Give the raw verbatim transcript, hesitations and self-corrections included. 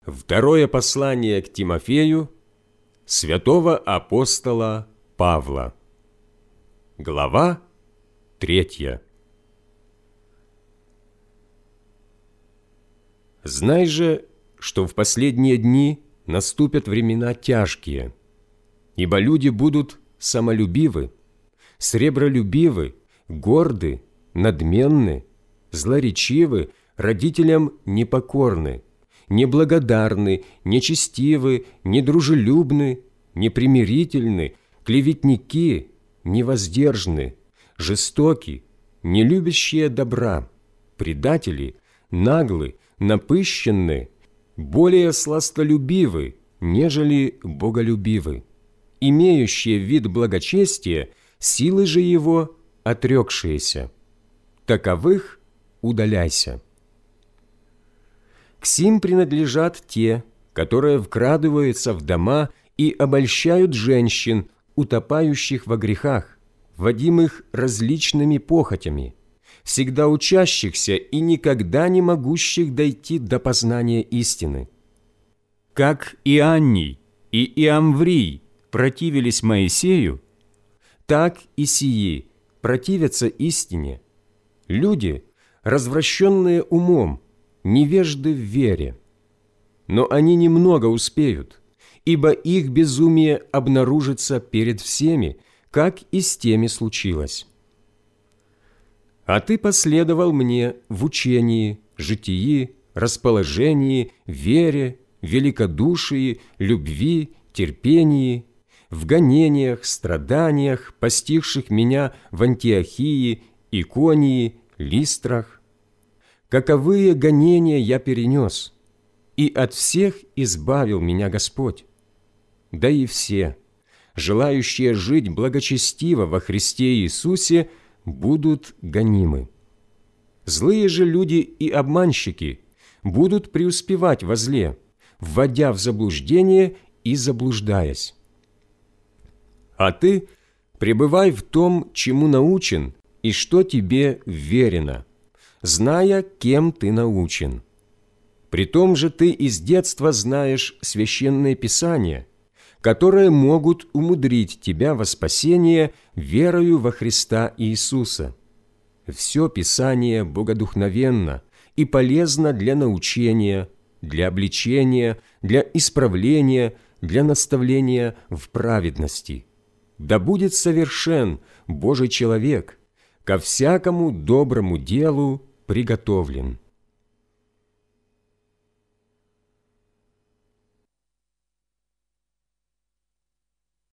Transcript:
Второе послание к Тимофею святого апостола Павла. Глава третья. Знай же, что в последние дни наступят времена тяжкие, ибо люди будут самолюбивы, сребролюбивы, горды, надменны, злоречивы, родителям непокорны, неблагодарны, нечестивы, недружелюбны, непримирительны, клеветники, невоздержны, жестоки, нелюбящие добра, предатели, наглы, напыщенны, более сластолюбивы, нежели боголюбивы, имеющие вид благочестия, силы же его отрекшиеся. Таковых удаляйся. К сим принадлежат те, которые вкрадываются в дома и обольщают женщин, утопающих во грехах, водимых различными похотями, всегда учащихся и никогда не могущих дойти до познания истины. Как Ианний и Иамврий противились Моисею, так и сии противятся истине. Люди, развращенные умом, невежды в вере. Но они немного успеют, ибо их безумие обнаружится перед всеми, как и с теми случилось. А ты последовал мне в учении, житии, расположении, вере, великодушии, любви, терпении, в гонениях, страданиях, постигших меня в Антиохии, Иконии, Листрах. Каковые гонения я перенес, и от всех избавил меня Господь. Да и все, желающие жить благочестиво во Христе Иисусе, будут гонимы. Злые же люди и обманщики будут преуспевать во зле, вводя в заблуждение и заблуждаясь. А ты пребывай в том, чему научен, и что тебе верено, зная, кем ты научен. Притом же ты из детства знаешь священные писания, которые могут умудрить тебя во спасение верою во Христа Иисуса. Все Писание богодухновенно и полезно для научения, для обличения, для исправления, для наставления в праведности. Да будет совершен Божий человек, ко всякому доброму делу приготовлен.